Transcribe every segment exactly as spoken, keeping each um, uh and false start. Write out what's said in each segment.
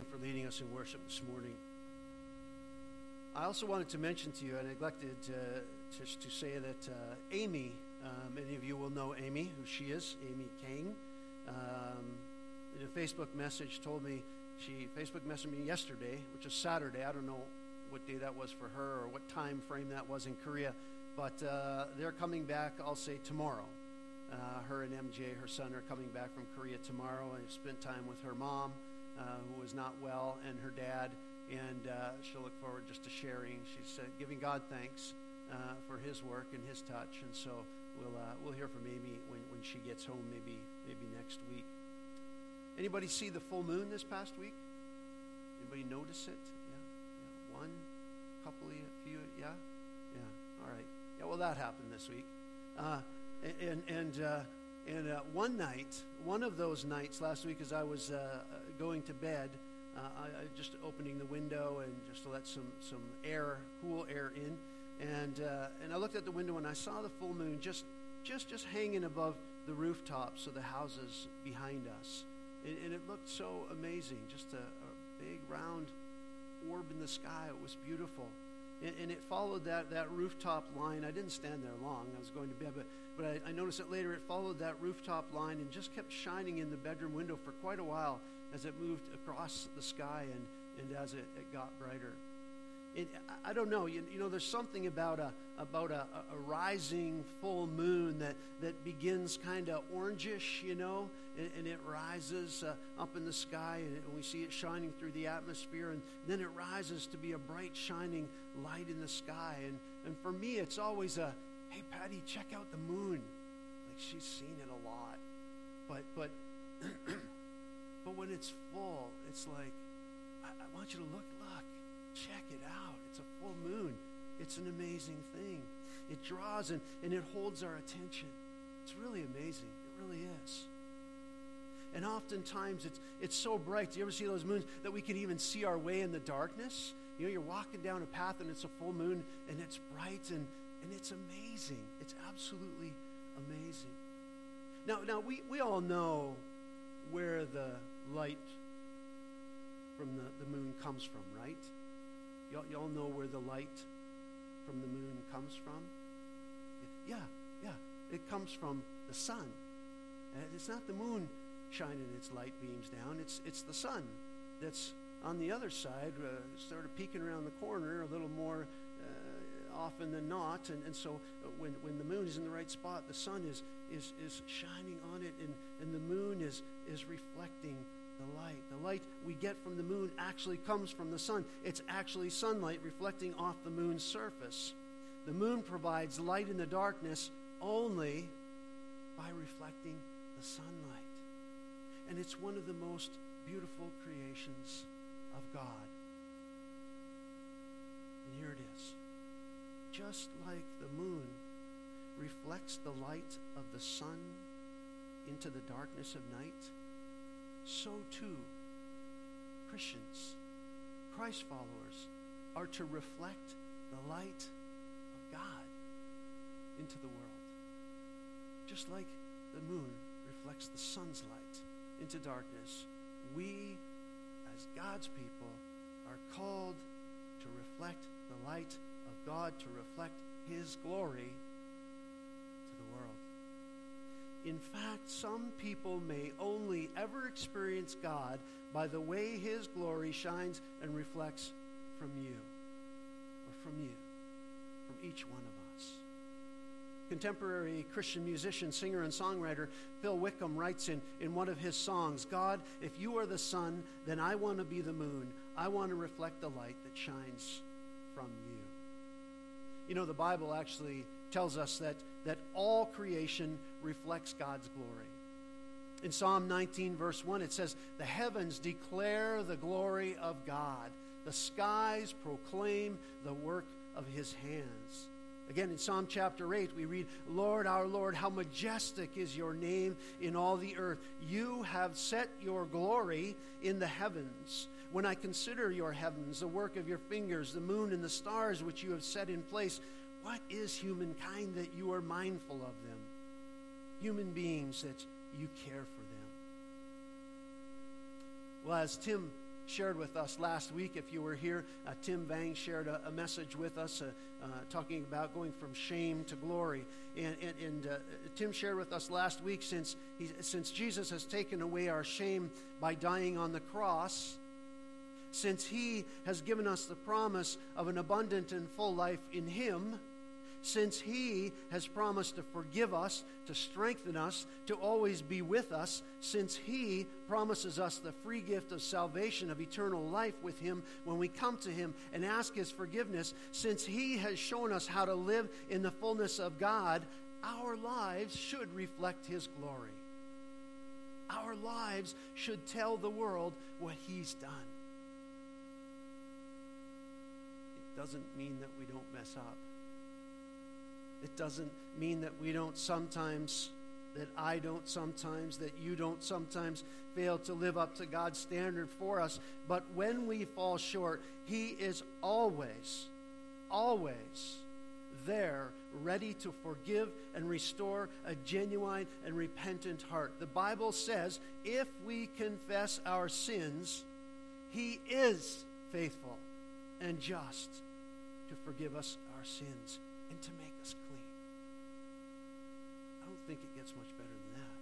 for leading us in worship this morning. I also wanted to mention to you, I neglected uh, to, to say that uh, Amy, uh, many of you will know Amy, who she is, Amy Kang. Um, in a Facebook message told me, she Facebook messaged me yesterday, which is Saturday. I don't know what day that was for her or what time frame that was in Korea, but uh, they're coming back, I'll say tomorrow. Uh, her and M J, her son, are coming back from Korea tomorrow, and spent time with her mom, uh, who was not well, and her dad, and uh, she'll look forward just to sharing. She's uh, giving God thanks uh, for His work and His touch, and so we'll uh, we'll hear from Amy when, when she gets home, maybe maybe next week. Anybody see the full moon this past week? Anybody notice it? Yeah, yeah. One, couple, a few, yeah, yeah. All right. Yeah. Well, that happened this week. Uh, And and uh, and uh, one night, one of those nights last week, as I was uh, going to bed, uh, I, I just opening the window and just to let some some air, cool air in, and uh, and I looked at the window and I saw the full moon just just just hanging above the rooftops of the houses behind us, and, and it looked so amazing, just a, a big round orb in the sky. It was beautiful. And, and it followed that, that rooftop line. I didn't stand there long. I was going to bed, but, but I, I noticed it later. It followed that rooftop line and just kept shining in the bedroom window for quite a while as it moved across the sky and, and as it, it got brighter. It, I, I don't know. You, you know, there's something about a about a, a rising full moon that, that begins kind of orangish, you know, and, and it rises uh, up in the sky, and, it, and we see it shining through the atmosphere, and then it rises to be a bright, shining light in the sky. And, and for me, it's always a, hey, Patty, check out the moon. Like, she's seen it a lot. But, but, but when it's full, it's like, I, I want you to look, look, check it out. It's a full moon. It's an amazing thing. It draws and, and it holds our attention. It's really amazing. It really is. And oftentimes it's it's so bright. Do you ever see those moons that we can even see our way in the darkness? You know, you're walking down a path and it's a full moon and it's bright and, and it's amazing. It's absolutely amazing. Now, now we, we all know where the light from the, the moon comes from, right? Y'all, y'all know where the light from the moon comes from? Yeah, yeah. It comes from the sun. And it's not the moon shining its light beams down. It's it's the sun that's on the other side, uh, sort of peeking around the corner a little more uh, often than not. And, and so when, when the moon is in the right spot, the sun is is is shining on it, and, and the moon is is reflecting the light. The light we get from the moon actually comes from the sun. It's actually sunlight reflecting off the moon's surface. The moon provides light in the darkness only by reflecting the sunlight. And it's one of the most beautiful creations of God. And here it is. Just like the moon reflects the light of the sun into the darkness of night, so too Christians, Christ followers, are to reflect the light of God into the world. Just like the moon reflects the sun's light into darkness, we, as God's people, are called to reflect the light of God, to reflect His glory to the world. In fact, some people may only ever experience God by the way His glory shines and reflects from you, or from you, from each one of us. Contemporary Christian musician, singer, and songwriter Phil Wickham writes in, in one of his songs, God, if you are the sun, then I want to be the moon. I want to reflect the light that shines from you. You know, the Bible actually tells us that, that all creation reflects God's glory. In Psalm nineteen, verse one, it says, the heavens declare the glory of God. The skies proclaim the work of His hands. Again, in Psalm chapter eight, we read, Lord, our Lord, how majestic is your name in all the earth. You have set your glory in the heavens. When I consider your heavens, the work of your fingers, the moon and the stars which you have set in place, what is humankind that you are mindful of them? Human beings that you care for them. Well, as Tim shared with us last week. If you were here, uh, Tim Bang shared a, a message with us uh, uh, talking about going from shame to glory. And, and, and uh, Tim shared with us last week, since, he, since Jesus has taken away our shame by dying on the cross, since he has given us the promise of an abundant and full life in him, since he has promised to forgive us, to strengthen us, to always be with us, since he promises us the free gift of salvation, of eternal life with him when we come to him and ask his forgiveness, since he has shown us how to live in the fullness of God, our lives should reflect his glory. Our lives should tell the world what he's done. It doesn't mean that we don't mess up. It doesn't mean that we don't sometimes, that I don't sometimes, that you don't sometimes fail to live up to God's standard for us. But when we fall short, he is always, always there, ready to forgive and restore a genuine and repentant heart. The Bible says, if we confess our sins, he is faithful and just to forgive us our sins and to make us clean. I don't think it gets much better than that.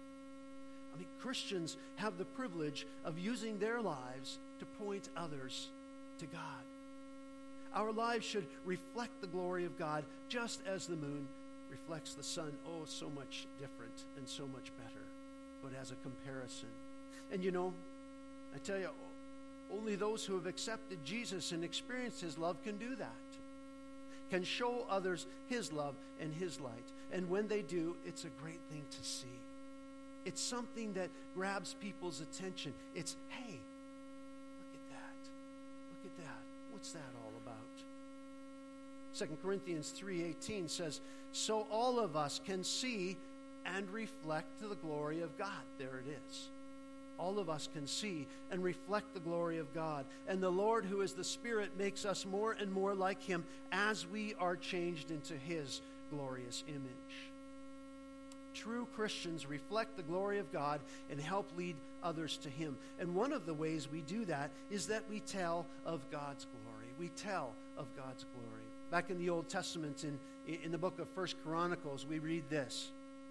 I mean, Christians have the privilege of using their lives to point others to God. Our lives should reflect the glory of God, just as the moon reflects the sun. Oh, so much different and so much better, but as a comparison. And you know, I tell you, only those who have accepted Jesus and experienced his love can do that, can show others his love and his light. And when they do, it's a great thing to see. It's something that grabs people's attention. It's, hey, look at that. Look at that. What's that all about? Second Corinthians three eighteen says, so all of us can see and reflect to the glory of God. There it is. All of us can see and reflect the glory of God. And the Lord, who is the Spirit, makes us more and more like him as we are changed into his glorious image. True Christians reflect the glory of God and help lead others to him. And one of the ways we do that is that we tell of God's glory. We tell of God's glory. Back in the Old Testament, in, in the book of First Chronicles, we read this.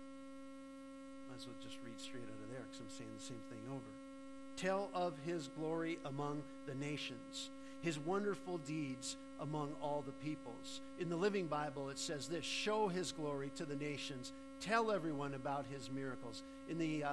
Might as well just read straight out of there, because I'm saying the same thing over. Tell of his glory among the nations, his wonderful deeds among all the peoples. In the Living Bible, it says this: show his glory to the nations. Tell everyone about his miracles. In the uh,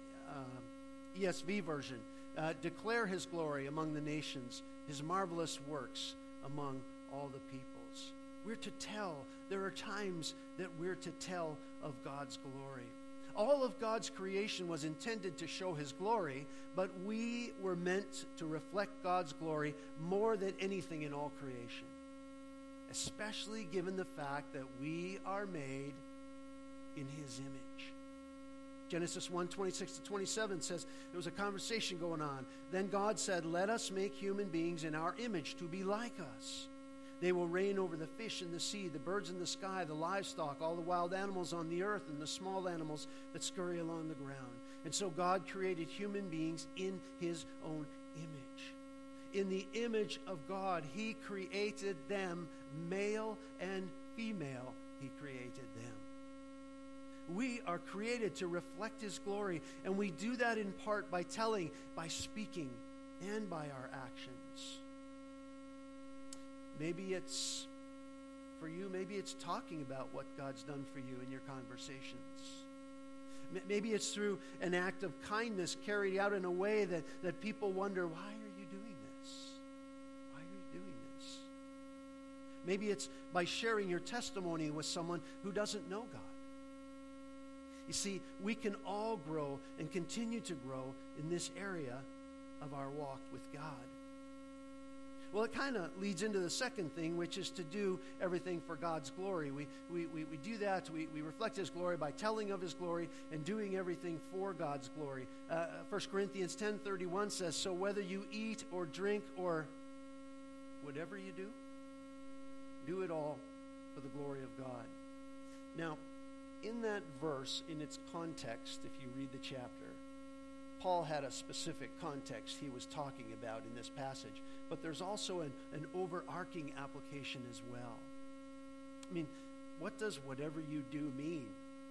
uh, E S V version, uh, declare his glory among the nations, his marvelous works among all the peoples. We're to tell. There are times that we're to tell of God's glory. All of God's creation was intended to show his glory, but we were meant to reflect God's glory more than anything in all creation, especially given the fact that we are made in his image. Genesis one, twenty-six to twenty-seven says there was a conversation going on. Then God said, let us make human beings in our image to be like us. They will reign over the fish in the sea, the birds in the sky, the livestock, all the wild animals on the earth, and the small animals that scurry along the ground. And so God created human beings in his own image. In the image of God, he created them, male and female, he created them. We are created to reflect his glory, and we do that in part by telling, by speaking, and by our actions. Maybe it's, for you, maybe it's talking about what God's done for you in your conversations. Maybe it's through an act of kindness carried out in a way that, that people wonder, why are you doing this? Why are you doing this? Maybe it's by sharing your testimony with someone who doesn't know God. You see, we can all grow and continue to grow in this area of our walk with God. Well, it kind of leads into the second thing, which is to do everything for God's glory. We, we, we, we do that. We, we reflect his glory by telling of his glory and doing everything for God's glory. Uh, First Corinthians ten thirty-one says, so whether you eat or drink or whatever you do, do it all for the glory of God. Now, in that verse, in its context, if you read the chapter, Paul had a specific context he was talking about in this passage, but there's also an, an overarching application as well. I mean, what does whatever you do mean?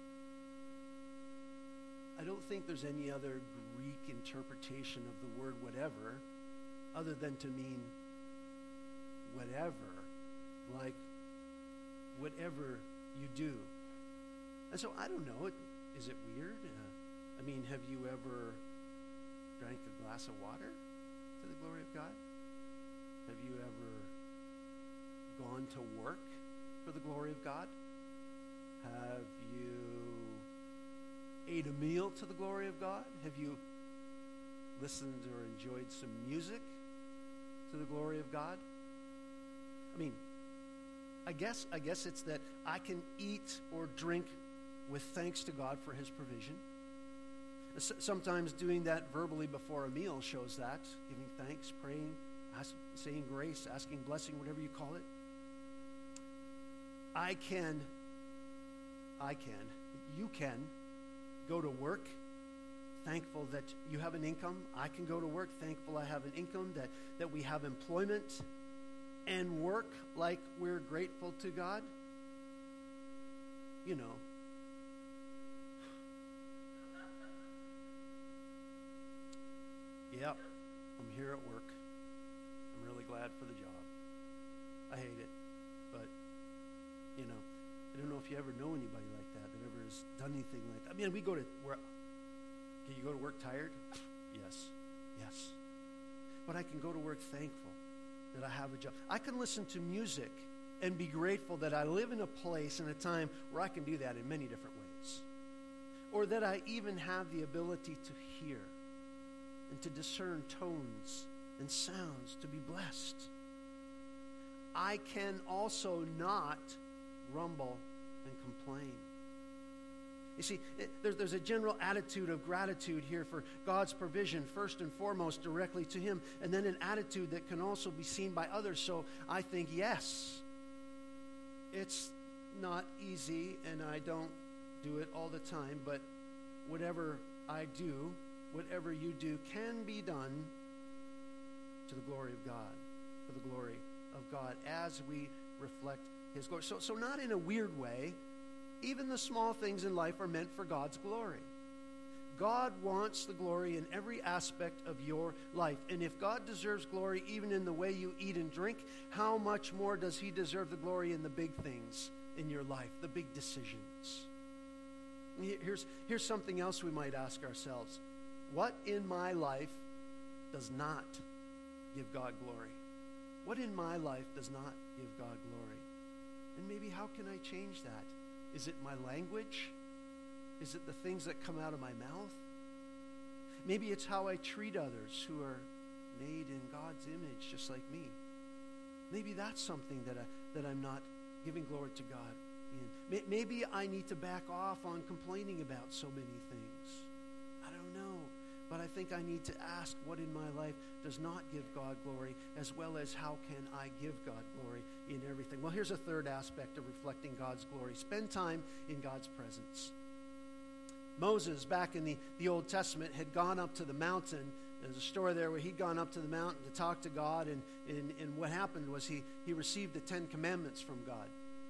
I don't think there's any other Greek interpretation of the word whatever other than to mean whatever, like whatever you do. And so I don't know, is it weird? Uh, I mean, have you ever drank a glass of water to the glory of God? Have you ever gone to work for the glory of God? Have you ate a meal to the glory of God? Have you listened or enjoyed some music to the glory of God? I mean, I guess I guess it's that I can eat or drink with thanks to God for his provision. S- sometimes doing that verbally before a meal shows that, giving thanks, praying, ask, saying grace, asking blessing, whatever you call it. I can, I can, you can go to work, thankful that you have an income. I can go to work, thankful I have an income, that, that we have employment, and work like we're grateful to God. You know. Yep, I'm here at work. I'm really glad for the job. I hate it, but, you know, I don't know if you ever know anybody like that, that ever has done anything like that. I mean, we go to work. Can you go to work tired? Yes, yes. But I can go to work thankful that I have a job. I can listen to music and be grateful that I live in a place and a time where I can do that in many different ways. Or that I even have the ability to hear and to discern tones and sounds, to be blessed. I can also not grumble and complain. You see, it, there's, there's a general attitude of gratitude here for God's provision, first and foremost, directly to him, and then an attitude that can also be seen by others. So I think, yes, it's not easy, and I don't do it all the time, but whatever I do, whatever you do, can be done to the glory of God, for the glory of God, as we reflect his glory. So, so not in a weird way. Even the small things in life are meant for God's glory. God wants the glory in every aspect of your life. And if God deserves glory even in the way you eat and drink, how much more does he deserve the glory in the big things in your life, the big decisions? Here's, here's something else we might ask ourselves. What in my life does not give God glory? What in my life does not give God glory? And maybe how can I change that? Is it my language? Is it the things that come out of my mouth? Maybe it's how I treat others who are made in God's image, just like me. Maybe that's something that, I, that I'm not giving glory to God in. Maybe I need to back off on complaining about so many things. I don't know. But I think I need to ask what in my life does not give God glory, as well as how can I give God glory in everything. Well, here's a third aspect of reflecting God's glory. Spend time in God's presence. Moses, back in the, the Old Testament, had gone up to the mountain. There's a story there where he'd gone up to the mountain to talk to God, and, and, and what happened was he, he received the Ten Commandments from God.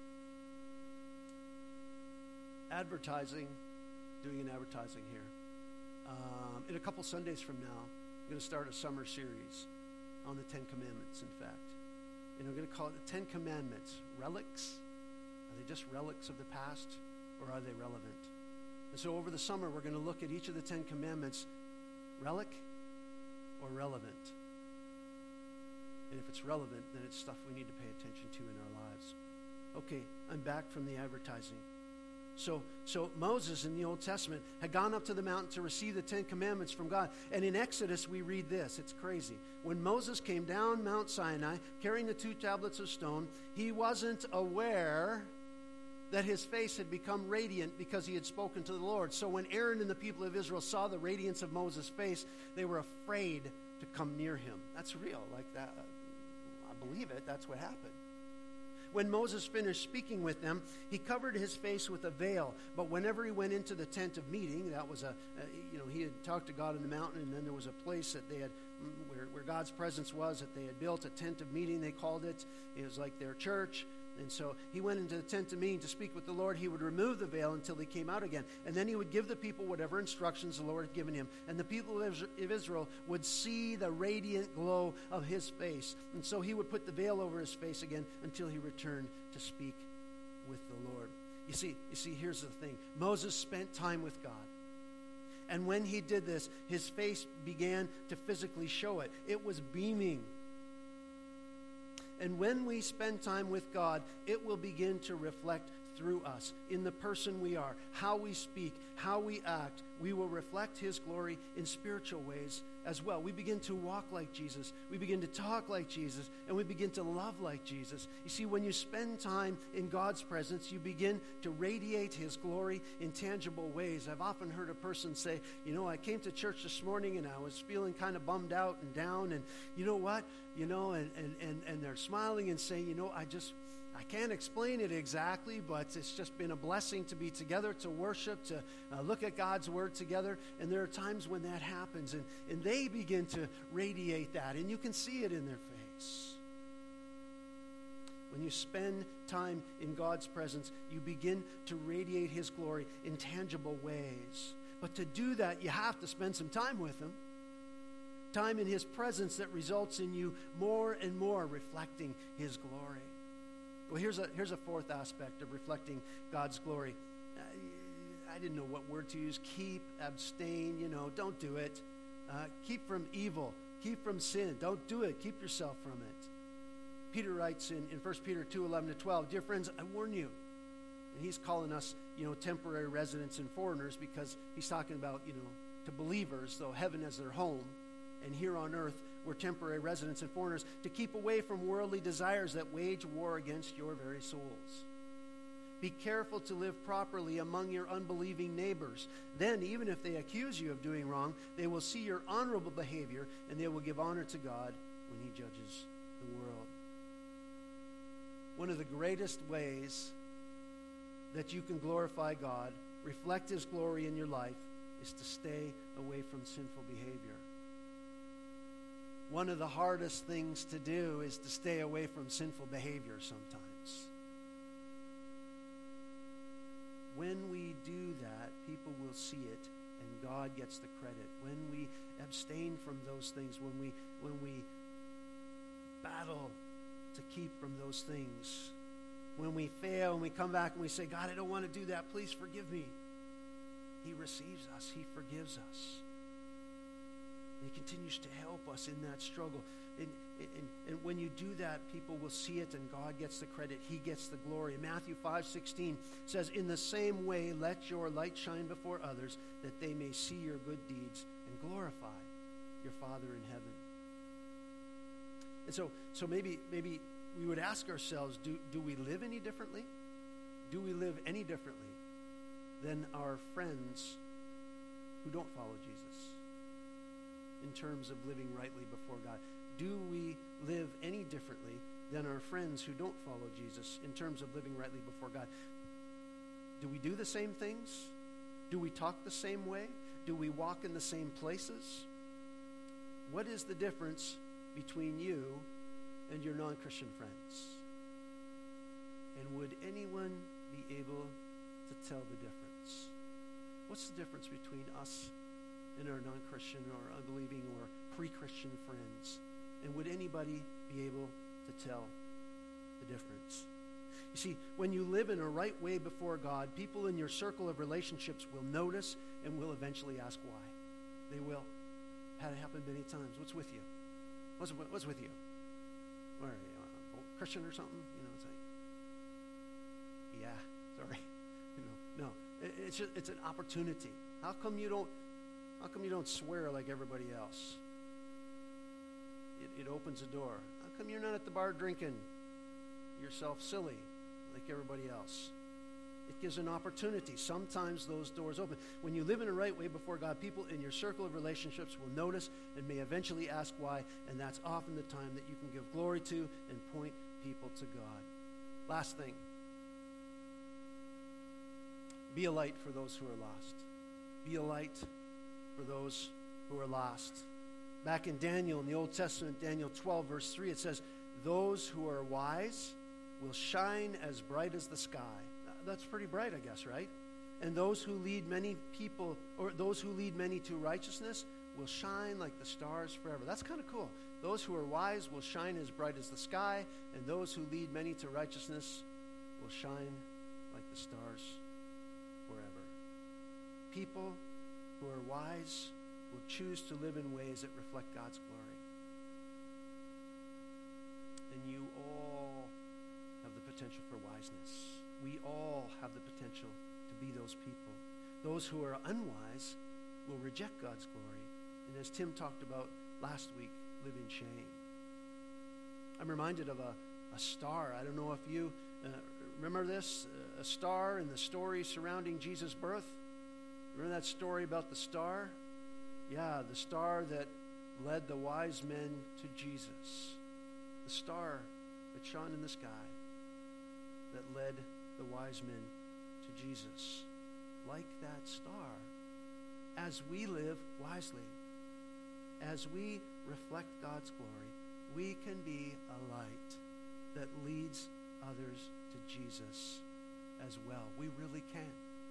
Advertising, doing an advertising here. Um, in a couple Sundays from now, I'm going to start a summer series on the Ten Commandments, in fact. And I'm going to call it the Ten Commandments. Relics? Are they just relics of the past, or are they relevant? And so over the summer, we're going to look at each of the Ten Commandments, relic or relevant. And if it's relevant, then it's stuff we need to pay attention to in our lives. Okay, I'm back from the advertising. So, so Moses in the Old Testament had gone up to the mountain to receive the Ten Commandments from God. And in Exodus, we read this. It's crazy. When Moses came down Mount Sinai, carrying the two tablets of stone, he wasn't aware that his face had become radiant because he had spoken to the Lord. So when Aaron and the people of Israel saw the radiance of Moses' face, they were afraid to come near him. That's real. Like that. I believe it. That's what happened. when Moses finished speaking with them, he covered his face with a veil. But whenever he went into the tent of meeting, that was a, uh, you know, he had talked to God on the mountain, and then there was a place that they had, where, where God's presence was, that they had built, a tent of meeting, they called it. It was like their church. And so he went into the tent of meeting to speak with the Lord. He would remove the veil until he came out again. And then he would give the people whatever instructions the Lord had given him. And the people of Israel would see the radiant glow of his face. And so he would put the veil over his face again until he returned to speak with the Lord. You see, you see, here's the thing. Moses spent time with God. And when he did this, his face began to physically show it. It was beaming. And when we spend time with God, it will begin to reflect through us in the person we are, how we speak, how we act. We will reflect his glory in spiritual ways as well. We begin to walk like Jesus. We begin to talk like Jesus, and we begin to love like Jesus. You see, when you spend time in God's presence, you begin to radiate his glory in tangible ways. I've often heard a person say, you know, I came to church this morning and I was feeling kind of bummed out and down, and you know what? You know, and, and, and, and they're smiling and saying, you know, I just, I can't explain it exactly, but it's just been a blessing to be together, to worship, to uh, look at God's word together. And there are times when that happens, and, and they begin to radiate that, and you can see it in their face. When you spend time in God's presence, you begin to radiate his glory in tangible ways. But to do that, you have to spend some time with him. Time in his presence that results in you more and more reflecting his glory. Well, here's a here's a fourth aspect of reflecting God's glory. Uh, I didn't know what word to use. Keep, abstain, you know, don't do it. Uh, keep from evil. Keep from sin. Don't do it. Keep yourself from it. Peter writes in, in First Peter two, eleven to twelve, dear friends, I warn you. And he's calling us, you know, temporary residents and foreigners, because he's talking about, you know, to believers, though heaven as their home. And here on earth, we're temporary residents and foreigners, to keep away from worldly desires that wage war against your very souls. Be careful to live properly among your unbelieving neighbors. Then, even if they accuse you of doing wrong, they will see your honorable behavior, and they will give honor to God when he judges the world. One of the greatest ways that you can glorify God, reflect his glory in your life, is to stay away from sinful behavior. One of the hardest things to do is to stay away from sinful behavior sometimes. When we do that, people will see it, and God gets the credit. When we abstain from those things, when we when we battle to keep from those things, when we fail and we come back and we say, God, I don't want to do that, please forgive me. He receives us. He forgives us. He continues to help us in that struggle. And, and, and when you do that, people will see it, and God gets the credit. He gets the glory. Matthew five sixteen says, in the same way, let your light shine before others, that they may see your good deeds and glorify your Father in heaven. And so, so maybe, maybe we would ask ourselves, do, do we live any differently? Do we live any differently than our friends who don't follow Jesus? In terms of living rightly before God, do we live any differently than our friends who don't follow Jesus in terms of living rightly before God? Do we do the same things? Do we talk the same way? Do we walk in the same places? What is the difference between you and your non-Christian friends? And would anyone be able to tell the difference? What's the difference between us and our non-Christian or unbelieving or pre-Christian friends? And would anybody be able to tell the difference? You see, when you live in a right way before God, people in your circle of relationships will notice and will eventually ask why. They will. Had it happen many times. What's with you? What's, what's with you? Where are you? A Christian or something? You know, it's like, yeah, sorry. You know, no. It, it's just, it's an opportunity. How come you don't How come you don't swear like everybody else? It, it opens a door. How come you're not at the bar drinking yourself silly like everybody else? It gives an opportunity. Sometimes those doors open. When you live in a right way before God, people in your circle of relationships will notice and may eventually ask why, and that's often the time that you can give glory to and point people to God. Last thing. Be a light for those who are lost. Be a light for those who are lost. Back in Daniel, in the Old Testament, Daniel twelve, verse three, it says, those who are wise will shine as bright as the sky. That's pretty bright, I guess, right? And those who lead many people, or those who lead many to righteousness, will shine like the stars forever. That's kind of cool. Those who are wise will shine as bright as the sky, and those who lead many to righteousness will shine like the stars forever. People who are wise will choose to live in ways that reflect God's glory. And you all have the potential for wiseness. We all have the potential to be those people. Those who are unwise will reject God's glory. And as Tim talked about last week, live in shame. I'm reminded of a, a star. I don't know if you uh, remember this, uh, a star in the story surrounding Jesus' birth. Remember that story about the star? Yeah, the star that led the wise men to Jesus. The star that shone in the sky that led the wise men to Jesus. Like that star, as we live wisely, as we reflect God's glory, we can be a light that leads others to Jesus as well. We really can.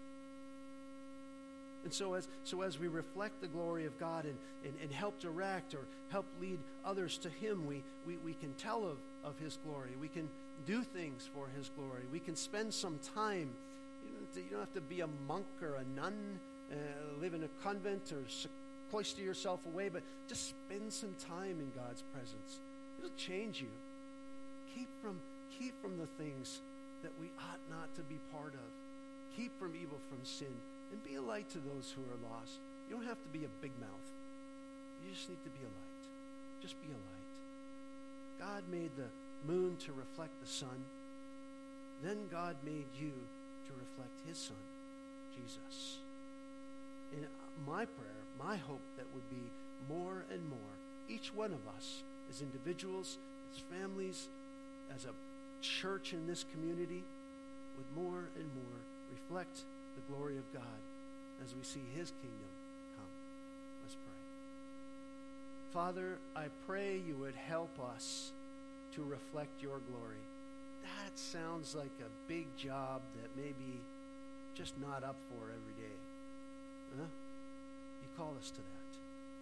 And so as so as we reflect the glory of God and, and, and help direct or help lead others to Him, we, we, we can tell of, of His glory. We can do things for His glory. We can spend some time. You don't have to, you don't have to be a monk or a nun, uh, live in a convent or cloister yourself away, but just spend some time in God's presence. It'll change you. Keep from, keep from the things that we ought not to be part of. Keep from evil, from sin. And be a light to those who are lost. You don't have to be a big mouth. You just need to be a light. Just be a light. God made the moon to reflect the sun. Then God made you to reflect His Son, Jesus. And my prayer, my hope, that would be more and more, each one of us, as individuals, as families, as a church in this community, would more and more reflect the glory of God as we see His kingdom come. Let's pray. Father, I pray you would help us to reflect your glory. That sounds like a big job that maybe just not up for every day. Huh? You call us to that.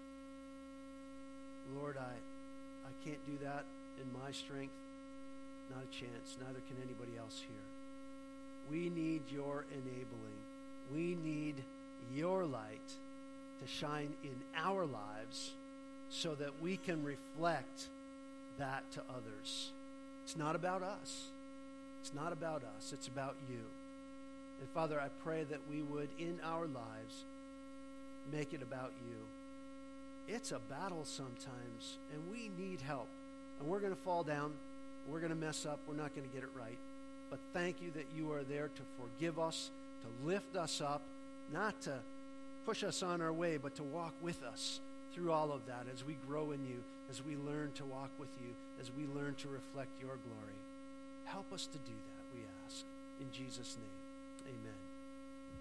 Lord, I, I can't do that in my strength. Not a chance. Neither can anybody else here. We need your enabling. We need your light to shine in our lives so that we can reflect that to others. It's not about us. It's not about us. It's about you. And Father, I pray that we would, in our lives, make it about you. It's a battle sometimes, and we need help. And we're going to fall down. We're going to mess up. We're not going to get it right. But thank you that you are there to forgive us, to lift us up, not to push us on our way, but to walk with us through all of that as we grow in you, as we learn to walk with you, as we learn to reflect your glory. Help us to do that, we ask. In Jesus' name, amen.